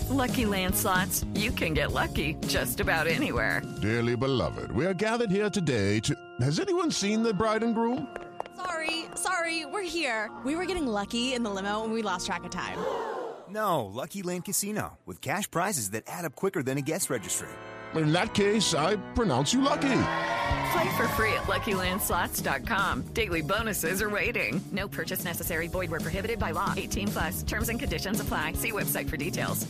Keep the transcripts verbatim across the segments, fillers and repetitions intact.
With Lucky Land Slots, you can get lucky just about anywhere. Dearly beloved, we are gathered here today to... Has anyone seen the bride and groom? Sorry, sorry, we're here. We were getting lucky in the limo and we lost track of time. No, Lucky Land Casino, with cash prizes that add up quicker than a guest registry. In that case, I pronounce you lucky. Play for free at Lucky Land Slots dot com. Daily bonuses are waiting. No purchase necessary. Void where prohibited by law. eighteen plus. Terms and conditions apply. See website for details.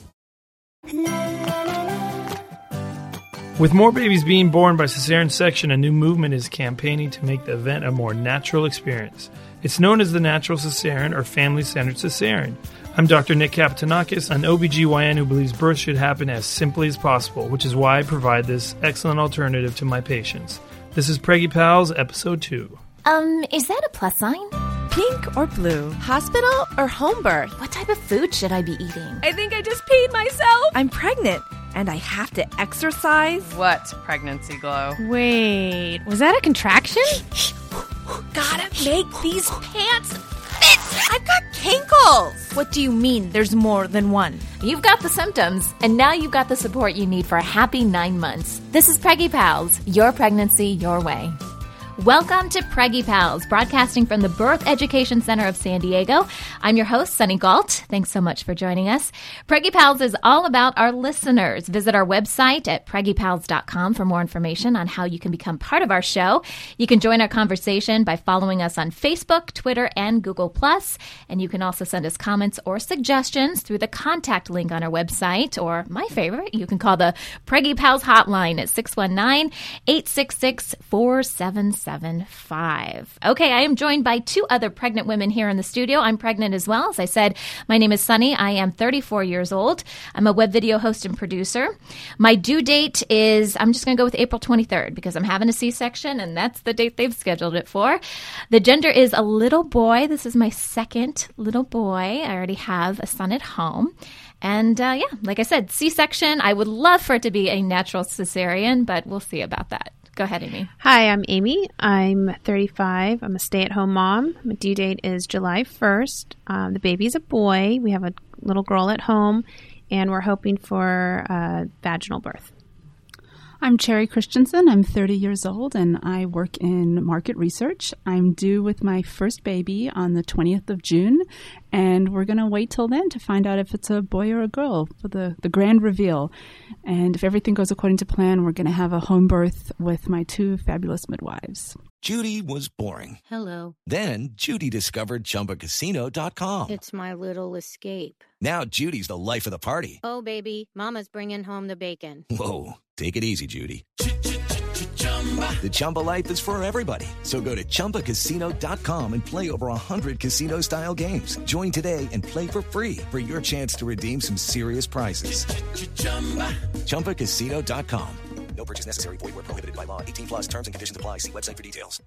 With more babies being born by cesarean section, a new movement is campaigning to make the event a more natural experience. It's known as the natural cesarean or family-centered cesarean. I'm Doctor Nick Kapitanakis, an O B G Y N who believes birth should happen as simply as possible, which is why I provide this excellent alternative to my patients. This is Preggy Pals, Episode two. Um, is that a plus sign? Pink or blue? Hospital or home birth? What type of food should I be eating? I think I just peed myself. I'm pregnant, and I have to exercise. What pregnancy glow? Wait, was that a contraction? Gotta make these pants fit. I've got kinkles. What do you mean there's more than one? You've got the symptoms, and now you've got the support you need for a happy nine months. This is Preggy Pals, your pregnancy, your way. Welcome to Preggy Pals, broadcasting from the Birth Education Center of San Diego. I'm your host, Sunny Galt. Thanks so much for joining us. Preggy Pals is all about our listeners. Visit our website at preggy pals dot com for more information on how you can become part of our show. You can join our conversation by following us on Facebook, Twitter, and Google plus. And you can also send us comments or suggestions through the contact link on our website, or my favorite, you can call the Preggy Pals hotline at six one nine, eight six six, four seven seven. Seven five. Okay, I am joined by two other pregnant women here in the studio. I'm pregnant as well. As I said, my name is Sunny. I am thirty-four years old. I'm a web video host and producer. My due date is, I'm just going to go with April twenty-third because I'm having a C-section and that's the date they've scheduled it for. The gender is a little boy. This is my second little boy. I already have a son at home. And uh, yeah, like I said, C-section. I would love for it to be a natural cesarean, but we'll see about that. Go ahead, Amy. Hi, I'm Amy. I'm thirty-five. I'm a stay-at-home mom. My due date is July first. Um, the baby's a boy. We have a little girl at home, and we're hoping for uh, vaginal birth. I'm Cherry Christensen. I'm thirty years old, and I work in market research. I'm due with my first baby on the twentieth of June, and we're going to wait till then to find out if it's a boy or a girl for the, the grand reveal. And if everything goes according to plan, we're going to have a home birth with my two fabulous midwives. Judy was boring. Hello. Then Judy discovered Chumba Casino dot com. It's my little escape. Now Judy's the life of the party. Oh, baby, mama's bringing home the bacon. Whoa, take it easy, Judy. The Chumba life is for everybody. So go to Chumba Casino dot com and play over one hundred casino-style games. Join today and play for free for your chance to redeem some serious prizes. Chumba Casino dot com. No purchase necessary. Void where prohibited by law. eighteen plus terms and conditions apply. See website for details.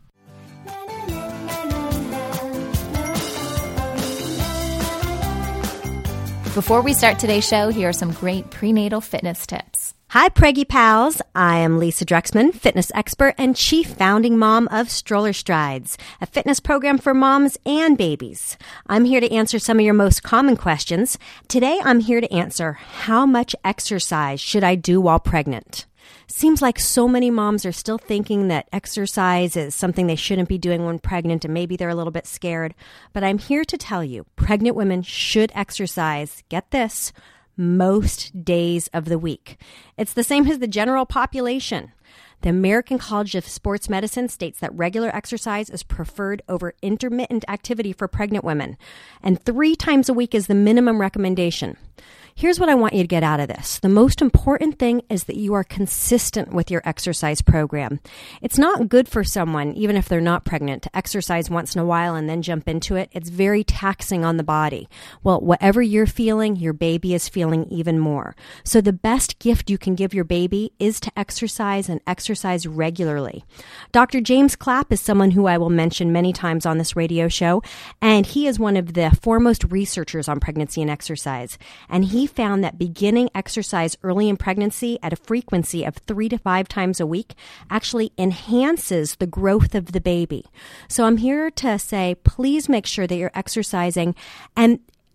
Before we start today's show, here are some great prenatal fitness tips. Hi, Preggy Pals. I am Lisa Drexman, fitness expert and chief founding mom of Stroller Strides, a fitness program for moms and babies. I'm here to answer some of your most common questions. Today, I'm here to answer, how much exercise should I do while pregnant? Seems like so many moms are still thinking that exercise is something they shouldn't be doing when pregnant, and maybe they're a little bit scared. But I'm here to tell you, pregnant women should exercise, get this, most days of the week. It's the same as the general population. The American College of Sports Medicine states that regular exercise is preferred over intermittent activity for pregnant women, and three times a week is the minimum recommendation. Here's what I want you to get out of this. The most important thing is that you are consistent with your exercise program. It's not good for someone, even if they're not pregnant, to exercise once in a while and then jump into it. It's very taxing on the body. Well, whatever you're feeling, your baby is feeling even more. So the best gift you can give your baby is to exercise and exercise regularly. Doctor James Clapp is someone who I will mention many times on this radio show, and he is one of the foremost researchers on pregnancy and exercise. And he found that beginning exercise early in pregnancy at a frequency of three to five times a week actually enhances the growth of the baby. So I'm here to say, please make sure that you're exercising. And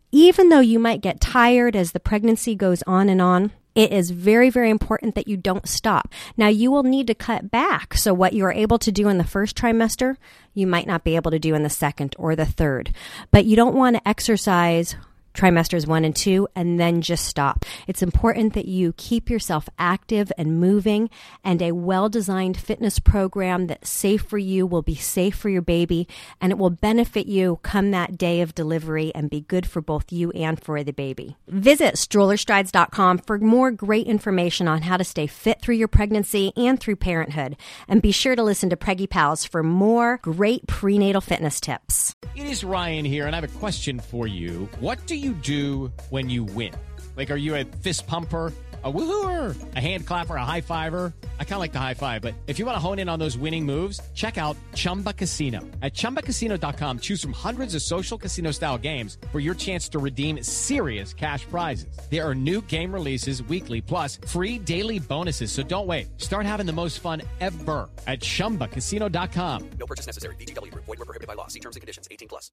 even though you might get tired as the pregnancy goes on and on, it is very, very important that you don't stop. Now, you will need to cut back. So what you are able to do in the first trimester, you might not be able to do in the second or the third. But you don't want to exercise trimesters one and two and then just stop. It's important that you keep yourself active and moving, and a well-designed fitness program that's safe for you will be safe for your baby, and it will benefit you come that day of delivery and be good for both you and for the baby. Visit stroller strides dot com for more great information on how to stay fit through your pregnancy and through parenthood. And be sure to listen to Preggy Pals for more great prenatal fitness tips. It is Ryan here, and I have a question for you. What do you do when you win? Like, are you a fist pumper, a woohooer, a hand clapper, a high fiver? I kind of like the high five, but if you want to hone in on those winning moves, check out Chumba Casino. At chumba casino dot com, choose from hundreds of social casino style games for your chance to redeem serious cash prizes. There are new game releases weekly, plus free daily bonuses. So don't wait. Start having the most fun ever at chumba casino dot com. No purchase necessary. V G W Group. Void where prohibited by law. See terms and conditions. eighteen plus.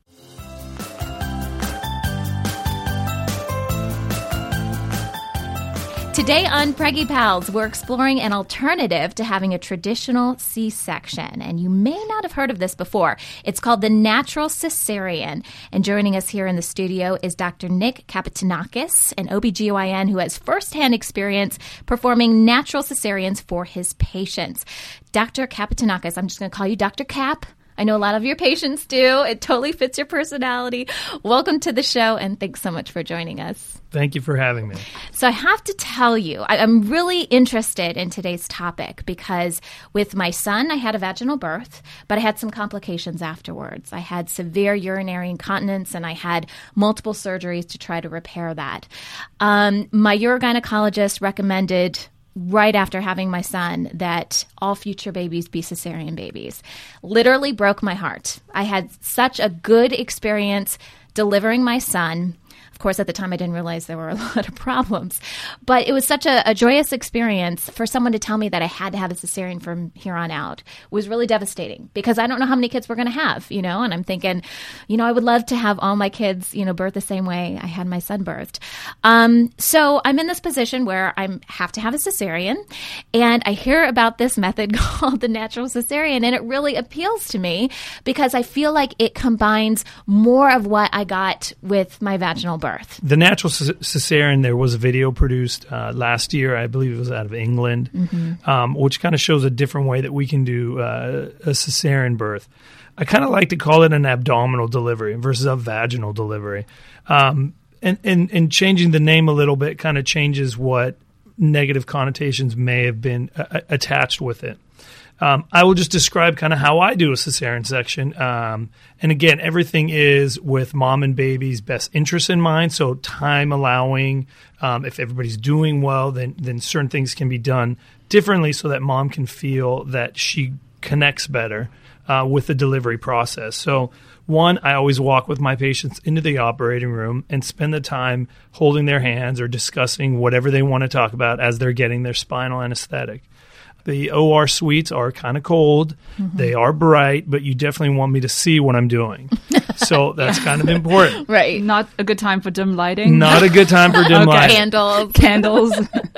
Today on Preggy Pals, we're exploring an alternative to having a traditional C-section. And you may not have heard of this before. It's called the natural cesarean. And joining us here in the studio is Doctor Nick Kapitanakis, an O B G Y N who has firsthand experience performing natural cesareans for his patients. Doctor Kapitanakis, I'm just going to call you Doctor Cap. I know a lot of your patients do. It totally fits your personality. Welcome to the show, and thanks so much for joining us. Thank you for having me. So I have to tell you, I, I'm really interested in today's topic because with my son, I had a vaginal birth, but I had some complications afterwards. I had severe urinary incontinence, and I had multiple surgeries to try to repair that. Um, my urogynecologist recommended right after having my son that all future babies be cesarean babies. Literally broke my heart. I had such a good experience delivering my son. Of course, at the time, I didn't realize there were a lot of problems. But it was such a, a joyous experience for someone to tell me that I had to have a cesarean from here on out. It was really devastating because I don't know how many kids we're going to have, you know, and I'm thinking, you know, I would love to have all my kids, you know, birth the same way I had my son birthed. Um, so I'm in this position where I have to have a cesarean, and I hear about this method called the natural cesarean, and it really appeals to me because I feel like it combines more of what I got with my vaginal birth. The natural cesarean, there was a video produced uh, last year, I believe it was out of England, mm-hmm. um, which kind of shows a different way that we can do uh, a cesarean birth. I kind of like to call it an abdominal delivery versus a vaginal delivery. Um, and, and, and changing the name a little bit kind of changes what negative connotations may have been uh, attached with it. Um, I will just describe kind of how I do a cesarean section. Um, and again, everything is with mom and baby's best interest in mind. So time allowing, um, if everybody's doing well, then, then certain things can be done differently so that mom can feel that she connects better uh, with the delivery process. So one, I always walk with my patients into the operating room and spend the time holding their hands or discussing whatever they want to talk about as they're getting their spinal anesthetic. The O R suites are kind of cold. Mm-hmm. They are bright, but you definitely want me to see what I'm doing. So that's yeah. kind of important. Right. Not a good time for dim lighting. Not a good time for dim okay. lighting. Candles. Candles.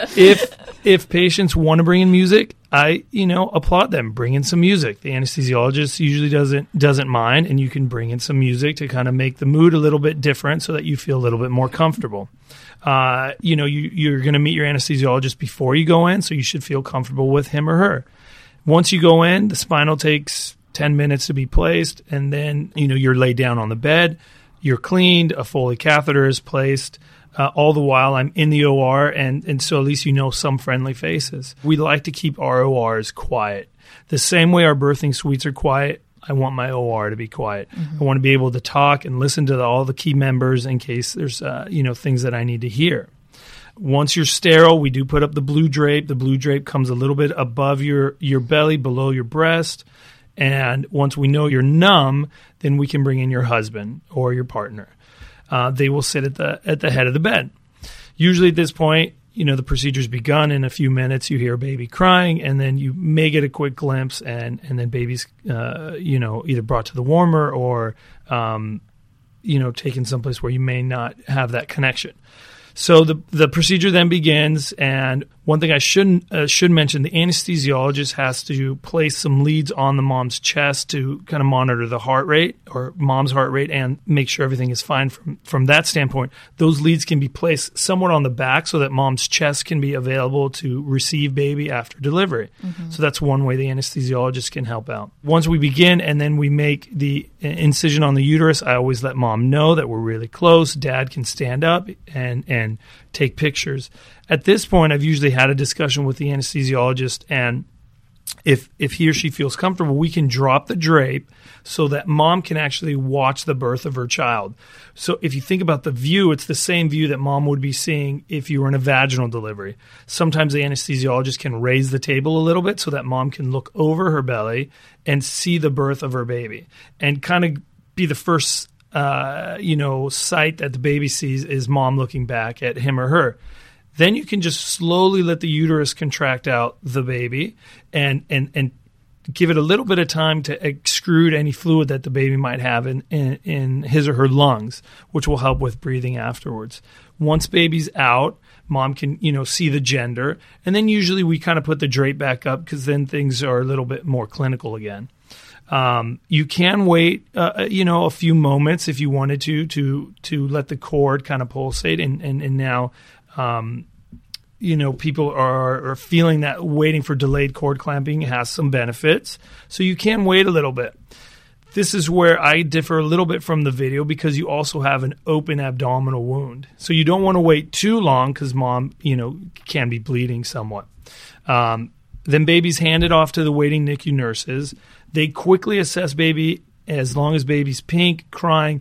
if if patients want to bring in music, I, you know, applaud them. Bring in some music. The anesthesiologist usually doesn't doesn't mind, and you can bring in some music to kind of make the mood a little bit different so that you feel a little bit more comfortable. Uh, you know, you, you're going to meet your anesthesiologist before you go in, so you should feel comfortable with him or her. Once you go in, the spinal takes ten minutes to be placed, and then, you know, you're laid down on the bed, you're cleaned, a Foley catheter is placed. Uh, all the while I'm in the O R, and, and so at least you know some friendly faces. We like to keep our O Rs quiet. The same way our birthing suites are quiet, I want my O R to be quiet. Mm-hmm. I want to be able to talk and listen to the, all the key members in case there's uh, you know things that I need to hear. Once you're sterile, we do put up the blue drape. The blue drape comes a little bit above your, your belly, below your breast. And once we know you're numb, then we can bring in your husband or your partner. Uh, they will sit at the at the head of the bed. Usually at this point, you know, the procedure's begun. In a few minutes, you hear baby crying, and then you may get a quick glimpse, and, and then baby's, uh, you know, either brought to the warmer or, um, you know, taken someplace where you may not have that connection. So the the procedure then begins, and one thing I shouldn't uh, should mention: the anesthesiologist has to place some leads on the mom's chest to kind of monitor the heart rate or mom's heart rate and make sure everything is fine from from that standpoint. Those leads can be placed somewhat on the back so that mom's chest can be available to receive baby after delivery. Mm-hmm. So that's one way the anesthesiologist can help out. Once we begin and then we make the incision on the uterus, I always let mom know that we're really close. Dad can stand up and and and take pictures. At this point, I've usually had a discussion with the anesthesiologist, and if if he or she feels comfortable, we can drop the drape so that mom can actually watch the birth of her child. So if you think about the view, it's the same view that mom would be seeing if you were in a vaginal delivery. Sometimes the anesthesiologist can raise the table a little bit so that mom can look over her belly and see the birth of her baby and kind of be the first Uh, you know, sight that the baby sees is mom looking back at him or her. Then you can just slowly let the uterus contract out the baby and and and give it a little bit of time to extrude any fluid that the baby might have in, in, in his or her lungs, which will help with breathing afterwards. Once baby's out, mom can, you know, see the gender. And then usually we kind of put the drape back up because then things are a little bit more clinical again. Um, you can wait, uh, you know, a few moments if you wanted to, to, to let the cord kind of pulsate. And, and, and now, um, you know, people are, are feeling that waiting for delayed cord clamping has some benefits. So you can wait a little bit. This is where I differ a little bit from the video because you also have an open abdominal wound. So you don't want to wait too long because mom, you know, can be bleeding somewhat. Um, then baby's handed off to the waiting N I C U nurses. They quickly assess baby. As long as baby's pink, crying,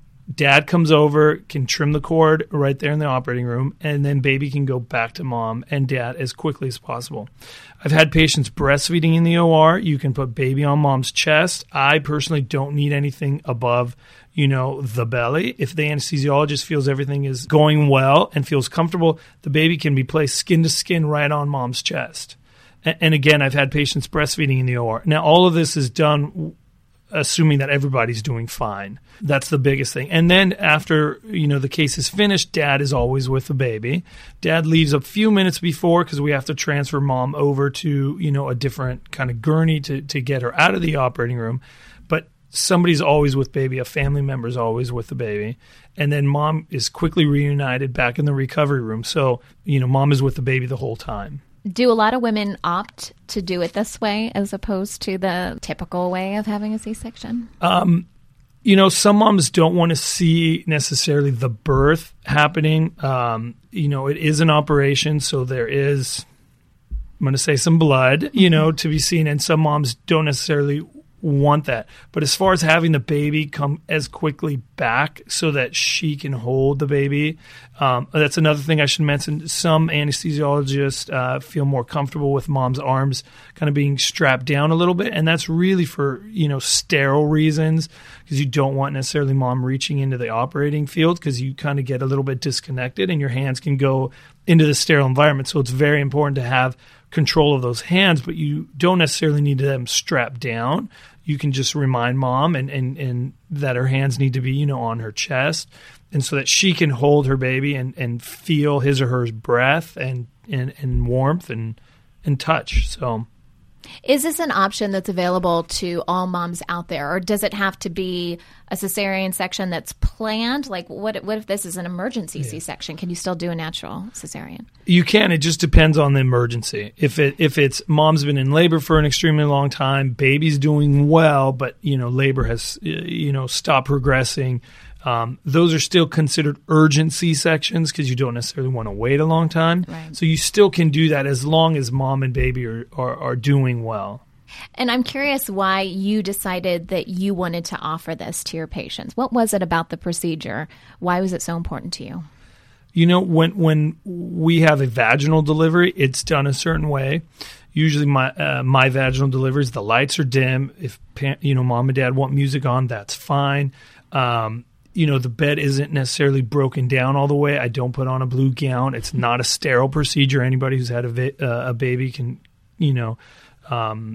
dad comes over, can trim the cord right there in the operating room, and then baby can go back to mom and dad as quickly as possible. I've had patients breastfeeding in the O R. You can put baby on mom's chest. I personally don't need anything above, you know, the belly. If the anesthesiologist feels everything is going well and feels comfortable, the baby can be placed skin to skin right on mom's chest. And again, I've had patients breastfeeding in the O R. Now, all of this is done assuming that everybody's doing fine. That's the biggest thing. And then after, you know, the case is finished, dad is always with the baby. Dad leaves a few minutes before because we have to transfer mom over to, you know, a different kind of gurney to, to get her out of the operating room. But somebody's always with baby. A family member is always with the baby. And then mom is quickly reunited back in the recovery room. So, you know, mom is with the baby the whole time. Do a lot of women opt to do it this way as opposed to the typical way of having a C-section? Um, you know, some moms don't want to see necessarily the birth happening. Um, you know, it is an operation, so there is, I'm going to say, some blood, you know, to be seen. And some moms don't necessarily want that. But as far as having the baby come as quickly back so that she can hold the baby, um, that's another thing I should mention. Some anesthesiologists uh, feel more comfortable with mom's arms kind of being strapped down a little bit, and that's really for, you know, sterile reasons, because you don't want necessarily mom reaching into the operating field because you kind of get a little bit disconnected and your hands can go into the sterile environment. So it's very important to have control of those hands, but you don't necessarily need them strapped down. You can just remind mom and, and, and that her hands need to be, you know, on her chest, and so that she can hold her baby and, and feel his or her breath and, and, and warmth and, and touch. So, is this an option that's available to all moms out there, or does it have to be a cesarean section that's planned? Like, what what if this is an emergency yeah. C-section? Can you still do a natural cesarean? You can. It just depends on the emergency. If it if it's mom's been in labor for an extremely long time, baby's doing well, but you know labor has you know stopped progressing. Um, those are still considered urgent C-sections because you don't necessarily want to wait a long time. Right. So you still can do that as long as mom and baby are, are, are doing well. And I'm curious why you decided that you wanted to offer this to your patients. What was it about the procedure? Why was it so important to you? You know, when when we have a vaginal delivery, it's done a certain way. Usually my uh, my vaginal deliveries, the lights are dim. If, you know, mom and dad want music on, that's fine. Um You know, the bed isn't necessarily broken down all the way. I don't put on a blue gown. It's not a sterile procedure. Anybody who's had a, va- uh, a baby can, you know, um,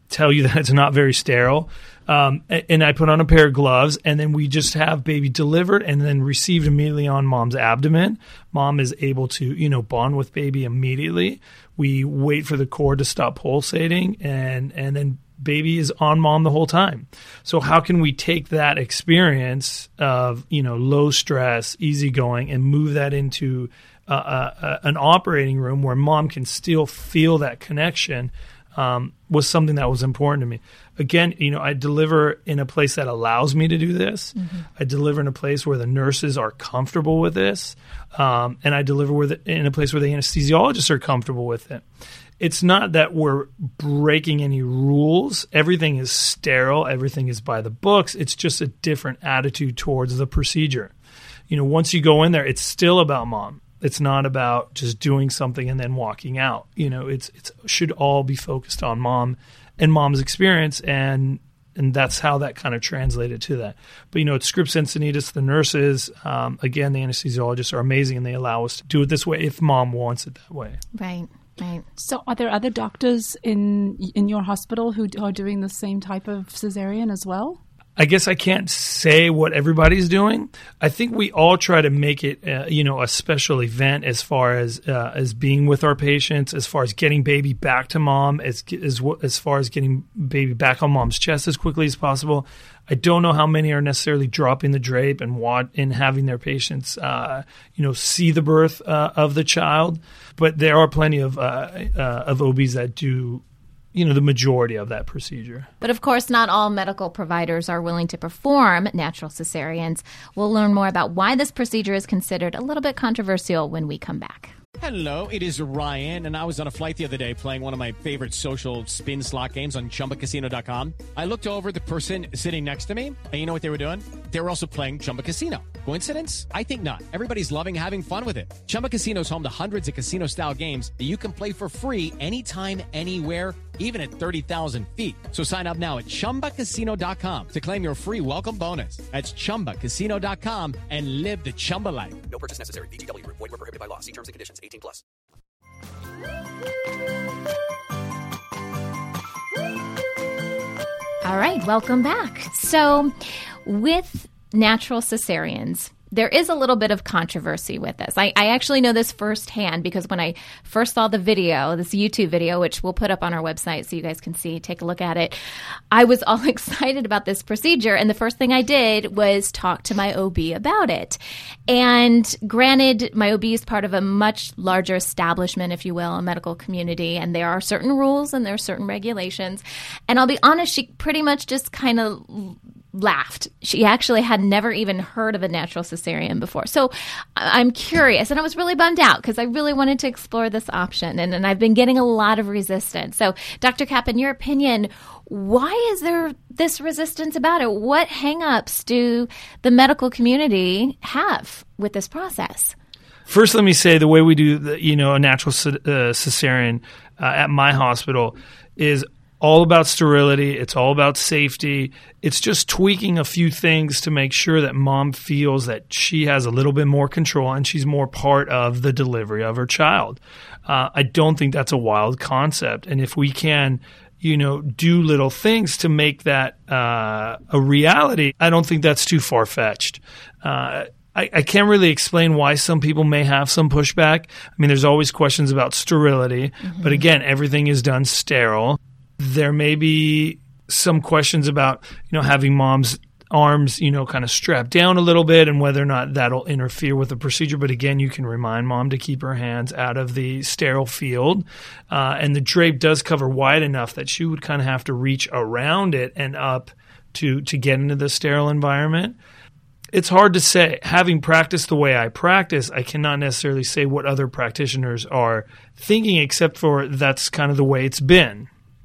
tell you that it's not very sterile. Um, and I put on a pair of gloves, and then we just have baby delivered and then received immediately on mom's abdomen. Mom is able to, you know, bond with baby immediately. We wait for the cord to stop pulsating, and, and then baby is on mom the whole time. So how can we take that experience of, you know, low stress, easygoing, and move that into uh, uh, an operating room where mom can still feel that connection? Um, was something that was important to me. Again, you know, I deliver in a place that allows me to do this. Mm-hmm. I deliver in a place where the nurses are comfortable with this. Um, and I deliver with it in a place where the anesthesiologists are comfortable with it. It's not that we're breaking any rules. Everything is sterile. Everything is by the books. It's just a different attitude towards the procedure. You know, once you go in there, it's still about mom. It's not about just doing something and then walking out. You know, it's it's should all be focused on mom and mom's experience, and and that's how that kind of translated to that. But, you know, at Scripps Encinitas, the nurses, um, again, the anesthesiologists are amazing, and they allow us to do it this way if mom wants it that way. Right, right. So are there other doctors in in your hospital who are doing the same type of cesarean as well? I guess I can't say what everybody's doing. I think we all try to make it, uh, you know, a special event as far as uh, as being with our patients, as far as getting baby back to mom, as as as far as getting baby back on mom's chest as quickly as possible. I don't know how many are necessarily dropping the drape and want and having their patients, uh, you know, see the birth uh, of the child, but there are plenty of uh, uh, of O Bs that do, you know, the majority of that procedure. But of course, not all medical providers are willing to perform natural cesareans. We'll learn more about why this procedure is considered a little bit controversial when we come back. Hello, it is Ryan, and I was on a flight the other day playing one of my favorite social spin slot games on Chumba Casino dot com. I looked over at the person sitting next to me, and you know what they were doing? They were also playing Chumba Casino. Coincidence? I think not. Everybody's loving having fun with it. Chumba Casino is home to hundreds of casino-style games that you can play for free anytime, anywhere, even at thirty thousand feet. So sign up now at Chumba Casino dot com to claim your free welcome bonus. That's Chumba Casino dot com and live the Chumba life. No purchase necessary. V G W. Void where prohibited by law. See terms and conditions. eighteen plus. All right, welcome back. So with natural cesareans, there is a little bit of controversy with this. I, I actually know this firsthand because when I first saw the video, this YouTube video, which we'll put up on our website so you guys can see, take a look at it, I was all excited about this procedure. And the first thing I did was talk to my O B about it. And granted, my O B is part of a much larger establishment, if you will, a medical community. And there are certain rules and there are certain regulations. And I'll be honest, she pretty much just kind of laughed. She actually had never even heard of a natural cesarean before. So I'm curious, and I was really bummed out because I really wanted to explore this option, and, and I've been getting a lot of resistance. So Doctor Kapp, in your opinion, why is there this resistance about it? What hangups do the medical community have with this process? First, let me say the way we do the, you know, a natural c- uh, cesarean uh, at my hospital is all about sterility. It's all about safety. It's just tweaking a few things to make sure that mom feels that she has a little bit more control and she's more part of the delivery of her child. Uh, I don't think that's a wild concept. And if we can, you know, do little things to make that uh, a reality, I don't think that's too far-fetched. Uh, I, I can't really explain why some people may have some pushback. I mean, there's always questions about sterility, mm-hmm. but again, everything is done sterile. There may be some questions about, you know, having mom's arms, you know, kind of strapped down a little bit and whether or not that'll interfere with the procedure. But again, you can remind mom to keep her hands out of the sterile field. Uh, and the drape does cover wide enough that she would kind of have to reach around it and up to, to get into the sterile environment. It's hard to say. Having practiced the way I practice, I cannot necessarily say what other practitioners are thinking, except for that's kind of the way it's been.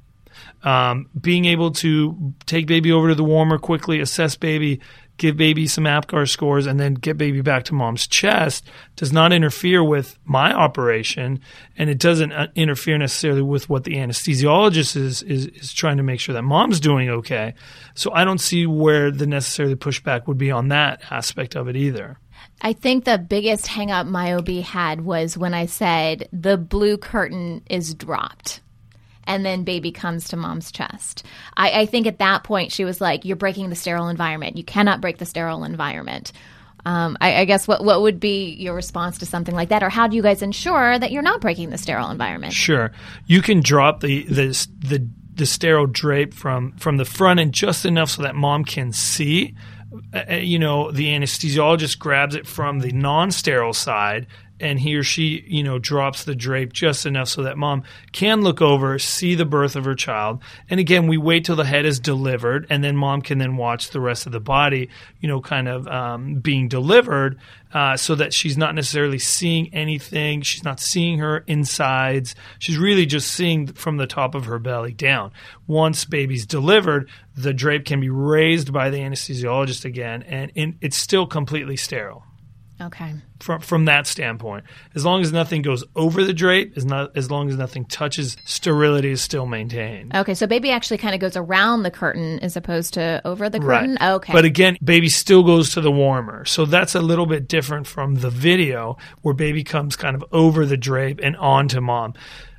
Um, being able to take baby over to the warmer quickly, assess baby, give baby some APGAR scores, and then get baby back to mom's chest does not interfere with my operation, and it doesn't uh, interfere necessarily with what the anesthesiologist is, is is trying to make sure that mom's doing okay. So I don't see where the necessarily pushback would be on that aspect of it either. I think the biggest hang up my O B had was when I said the blue curtain is dropped. and then baby comes to mom's chest. I, I think at that point she was like, you're breaking the sterile environment. You cannot break the sterile environment. Um, I, I guess what what would be your response to something like that? Or how do you guys ensure that you're not breaking the sterile environment? Sure. You can drop the the the, the sterile drape from, from the front and just enough so that mom can see. Uh, you know, the anesthesiologist grabs it from the non-sterile side, and he or she, you know, drops the drape just enough so that mom can look over, see the birth of her child. And again, we wait till the head is delivered, and then mom can then watch the rest of the body, you know, kind of um, being delivered, uh, so that she's not necessarily seeing anything. She's not seeing her insides. She's really just seeing from the top of her belly down. Once baby's delivered, the drape can be raised by the anesthesiologist again, and in, it's still completely sterile. Okay. From from that standpoint, as long as nothing goes over the drape, as not as long as nothing touches, sterility is still maintained. Okay, so baby actually kind of goes around the curtain as opposed to over the curtain. Right. Okay. But again, baby still goes to the warmer, so that's a little bit different from the video where baby comes kind of over the drape and onto mom.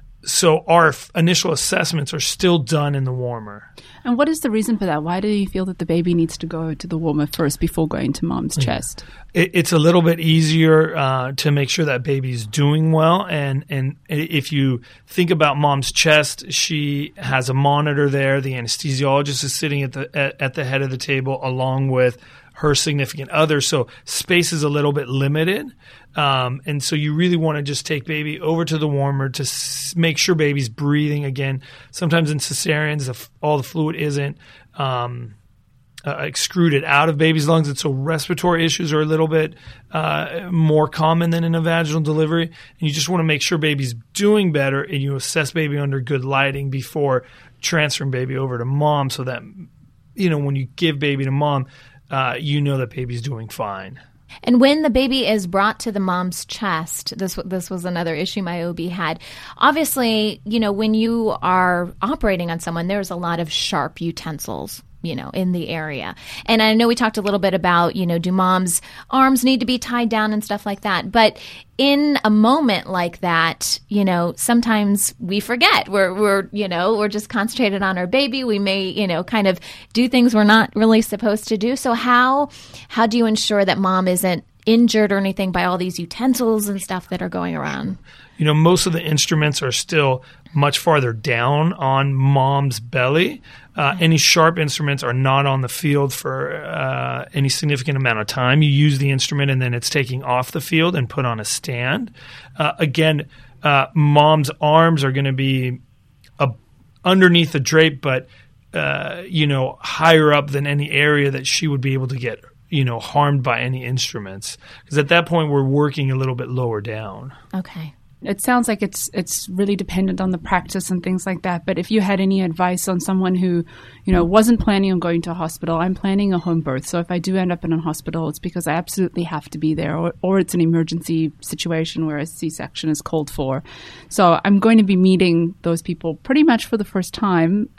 So our f- initial assessments are still done in the warmer. And what is the reason for that? Why do you feel that the baby needs to go to the warmer first before going to mom's chest? It, it's a little bit easier uh, to make sure that baby's doing well. And, and if you think about mom's chest, she has a monitor there. The anesthesiologist is sitting at the at, at the head of the table along with her significant other. So space is a little bit limited. Um, and so you really want to just take baby over to the warmer to s- make sure baby's breathing. Again, sometimes in cesareans, the f- all the fluid isn't um, uh, excreted out of baby's lungs. And so respiratory issues are a little bit uh, more common than in a vaginal delivery. And you just want to make sure baby's doing better, and you assess baby under good lighting before transferring baby over to mom, so that, you know, when you give baby to mom, uh, you know that baby's doing fine. And when the baby is brought to the mom's chest, this this was another issue my O B had. Obviously, you know, when you are operating on someone, there's a lot of sharp utensils, you know, in the area. And I know we talked a little bit about, you know, do mom's arms need to be tied down and stuff like that. But in a moment like that, you know, sometimes we forget. We're, we're, you know, we're just concentrated on our baby. We may, you know, kind of do things we're not really supposed to do. So how, how do you ensure that mom isn't injured or anything by all these utensils and stuff that are going around? You know, most of the instruments are still much farther down on mom's belly. Uh, any sharp instruments are not on the field for uh, any significant amount of time. You use the instrument and then it's taken off the field and put on a stand. Uh, again, uh, mom's arms are going to be uh, underneath the drape, but, uh, you know, higher up than any area that she would be able to get, you know, harmed by any instruments. Because at that point, we're working a little bit lower down. Okay. It sounds like it's it's really dependent on the practice and things like that. But if you had any advice on someone who, you know, wasn't planning on going to a hospital, I'm planning a home birth. So if I do end up in a hospital, it's because I absolutely have to be there, or, or it's an emergency situation where a C-section is called for. So I'm going to be meeting those people pretty much for the first time.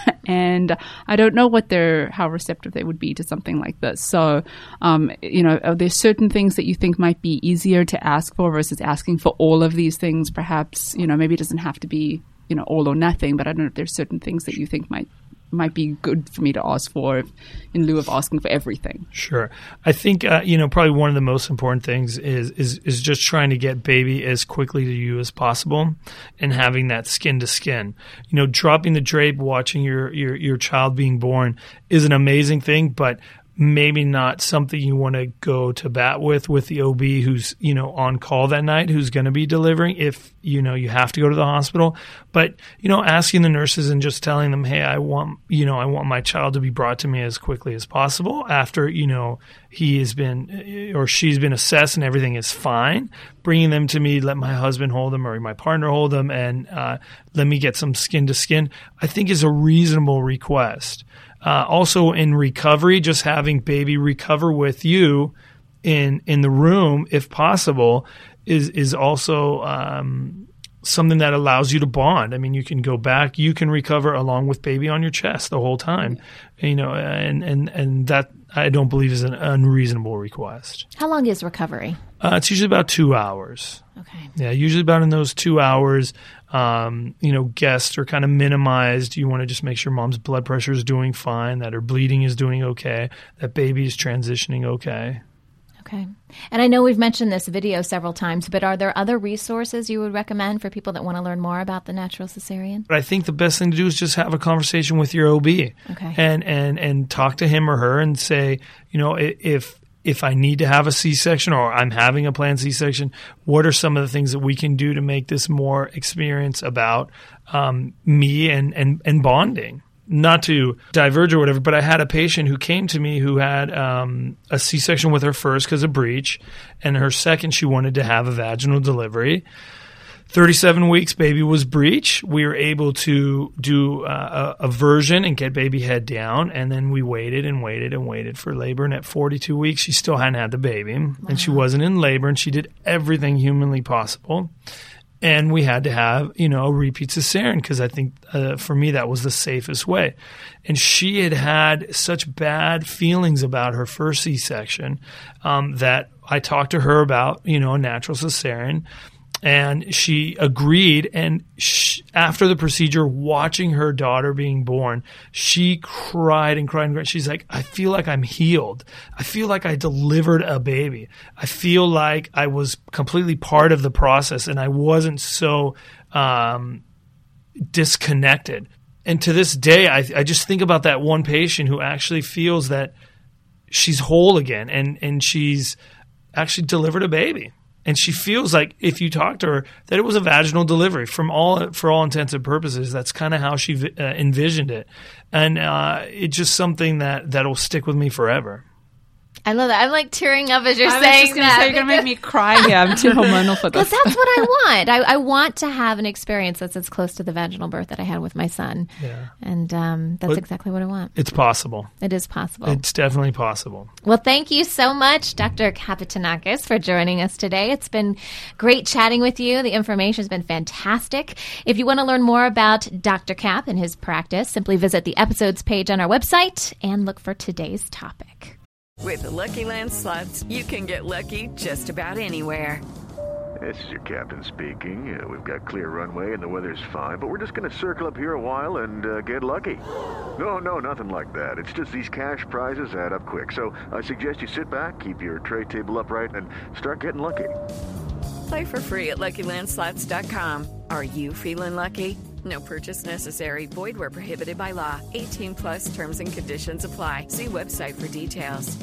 And I don't know what they're, how receptive they would be to something like this. So, um, you know, are there certain things that you think might be easier to ask for versus asking for all of these things? Perhaps, you know, maybe it doesn't have to be, you know, all or nothing, but I don't know if there's certain things that you think might might be good for me to ask for if, in lieu of asking for everything. Sure. I think, uh, you know, probably one of the most important things is, is, is just trying to get baby as quickly to you as possible and having that skin to skin. You know, dropping the drape, watching your, your, your child being born is an amazing thing, but maybe not something you want to go to bat with with the O B who's, you know, on call that night, who's going to be delivering if, you know, you have to go to the hospital. But, you know, asking the nurses and just telling them, hey, I want, you know, I want my child to be brought to me as quickly as possible after, you know, he has been or she's been assessed and everything is fine. Bringing them to me, let my husband hold them or my partner hold them, and uh, let me get some skin to skin, I think is a reasonable request. Uh, also in recovery, just having baby recover with you in in the room, if possible, is is also um, something that allows you to bond. I mean, you can go back, you can recover along with baby on your chest the whole time, you know, and and and that I don't believe is an unreasonable request. How long is recovery? Uh, it's usually about two hours. Okay. Yeah, usually about in those two hours, um, you know, guests are kind of minimized. You want to just make sure mom's blood pressure is doing fine, that her bleeding is doing okay, that baby is transitioning okay. Okay. And I know we've mentioned this video several times, but are there other resources you would recommend for people that want to learn more about the natural cesarean? But I think the best thing to do is just have a conversation with your O B. Okay. And, and, and talk to him or her and say, you know, if if I need to have a C-section or I'm having a planned C-section, what are some of the things that we can do to make this more experience about um, me and, and, and bonding? Not to diverge or whatever, but I had a patient who came to me who had um, a C-section with her first because of breech, and her second she wanted to have a vaginal delivery. thirty-seven weeks, baby was breech. We were able to do uh, a, a version and get baby head down, and then we waited and waited and waited for labor, and at forty-two weeks she still hadn't had the baby, wow. and she wasn't in labor, and she did everything humanly possible. And we had to have, you know, a repeat cesarean because I think uh, for me that was the safest way. And she had had such bad feelings about her first C-section um, that I talked to her about, you know, a natural cesarean. And she agreed. And she, after the procedure, watching her daughter being born, she cried and cried and cried. She's like, I feel like I'm healed. I feel like I delivered a baby. I feel like I was completely part of the process and I wasn't so um, disconnected. And to this day, I, I just think about that one patient who actually feels that she's whole again and, and she's actually delivered a baby. And she feels like, if you talk to her, that it was a vaginal delivery from all for all intents and purposes. That's kind of how she uh, envisioned it, and uh, it's just something that that'll stick with me forever. I love that. I'm like tearing up as you're I saying was just gonna that. Say, you're going to make me cry. Yeah, I'm too hormonal for this. Because that's what I want. I, I want to have an experience that's as close to the vaginal birth that I had with my son. Yeah. And um, that's but exactly what I want. It's possible. It is possible. It's definitely possible. Well, thank you so much, Doctor Kapitanakis, for joining us today. It's been great chatting with you. The information has been fantastic. If you want to learn more about Doctor Kap and his practice, simply visit the episodes page on our website and look for today's topic. With the Lucky Land Slots, you can get lucky just about anywhere. This is your captain speaking. Uh, we've got clear runway and the weather's fine, but we're just going to circle up here a while and uh, get lucky. No, no, nothing like that. It's just these cash prizes add up quick. So I suggest you sit back, keep your tray table upright, and start getting lucky. Play for free at Lucky Land Slots dot com. Are you feeling lucky? No purchase necessary. Void where prohibited by law. eighteen plus terms and conditions apply. See website for details.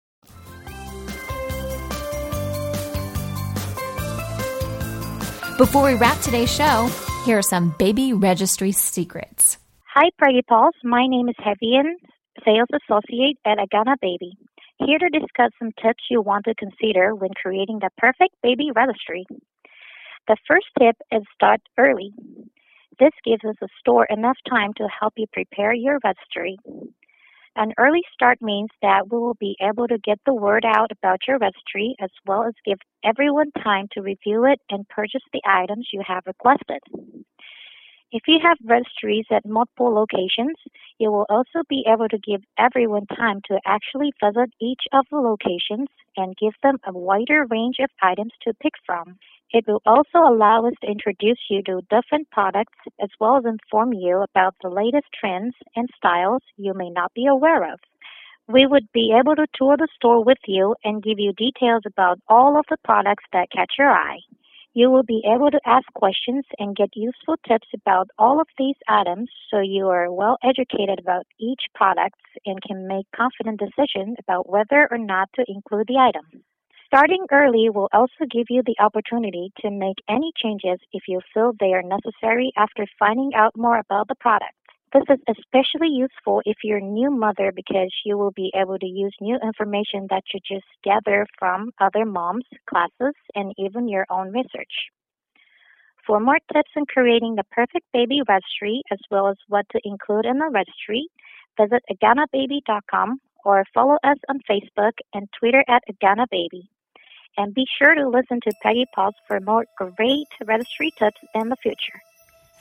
Before we wrap today's show, here are some baby registry secrets. Hi, Preggy Pulse. My name is Hevian, Sales Associate at Agana Baby. Here to discuss some tips you want to consider when creating the perfect baby registry. The first tip is start early. This gives us a store enough time to help you prepare your registry. An early start means that we will be able to get the word out about your registry as well as give everyone time to review it and purchase the items you have requested. If you have registries at multiple locations, you will also be able to give everyone time to actually visit each of the locations and give them a wider range of items to pick from. It will also allow us to introduce you to different products as well as inform you about the latest trends and styles you may not be aware of. We would be able to tour the store with you and give you details about all of the products that catch your eye. You will be able to ask questions and get useful tips about all of these items so you are well educated about each product and can make confident decisions about whether or not to include the item. Starting early will also give you the opportunity to make any changes if you feel they are necessary after finding out more about the product. This is especially useful if you're a new mother because you will be able to use new information that you just gather from other moms, classes, and even your own research. For more tips on creating the perfect baby registry as well as what to include in the registry, visit agana baby dot com or follow us on Facebook and Twitter at aganababy. And be sure to listen to Peggy Pulse for more great registry tips in the future.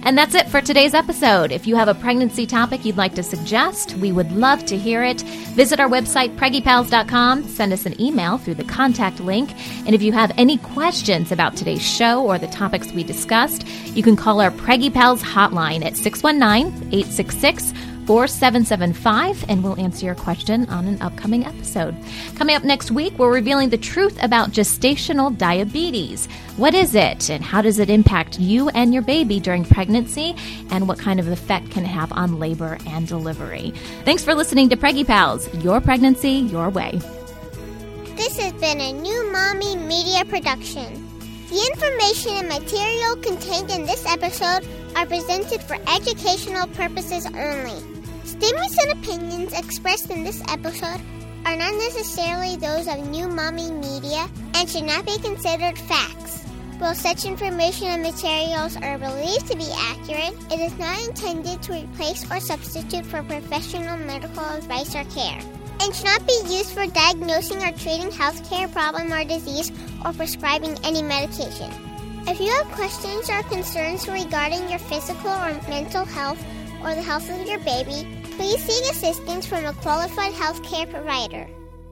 And that's it for today's episode. If you have a pregnancy topic you'd like to suggest, we would love to hear it. Visit our website, preggy pals dot com. Send us an email through the contact link. And if you have any questions about today's show or the topics we discussed, you can call our Preggy Pals hotline at six one nine, eight six six, four seven seven five, and we'll answer your question on an upcoming episode. Coming up next week, we're revealing the truth about gestational diabetes. What is it, and how does it impact you and your baby during pregnancy, and what kind of effect can it have on labor and delivery? Thanks for listening to Preggy Pals, your pregnancy, your way. This has been a New Mommy Media production. The information and material contained in this episode are presented for educational purposes only. Statements and opinions expressed in this episode are not necessarily those of New Mommy Media and should not be considered facts. While such information and materials are believed to be accurate, it is not intended to replace or substitute for professional medical advice or care, and should not be used for diagnosing or treating healthcare problem or disease or prescribing any medication. If you have questions or concerns regarding your physical or mental health or the health of your baby, please seek assistance from a qualified healthcare provider.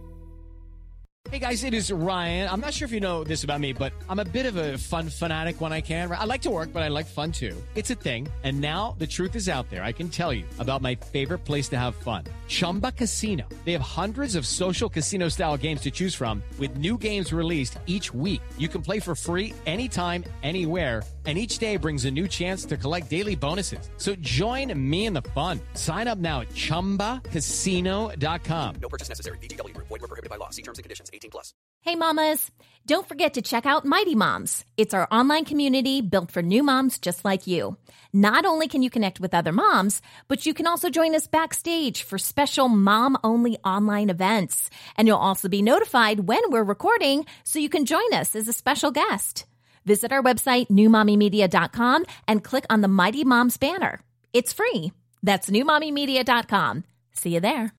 Hey guys, it is Ryan. I'm not sure if you know this about me, but I'm a bit of a fun fanatic when I can. I like to work, but I like fun too. It's a thing. And now the truth is out there. I can tell you about my favorite place to have fun. Chumba Casino. They have hundreds of social casino style games to choose from with new games released each week. You can play for free anytime, anywhere. And each day brings a new chance to collect daily bonuses. So join me in the fun. Sign up now at chumba casino dot com. No purchase necessary. V G W. Void where prohibited by law. See terms and conditions. eighteen plus. Hey mamas, don't forget to check out Mighty Moms. It's our online community built for new moms just like you. Not only can you connect with other moms, but you can also join us backstage for special mom-only online events. And you'll also be notified when we're recording so you can join us as a special guest. Visit our website, new mommy media dot com, and click on the Mighty Moms banner. It's free. That's new mommy media dot com. See you there.